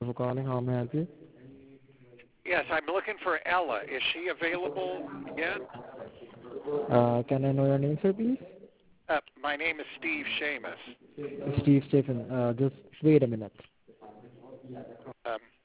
for calling. How may I help you? Yes, I'm looking for Ella. Is she available yet? Can I know your name, sir, please? My name is Steve Seamus. Steve Stephen. Just wait a minute.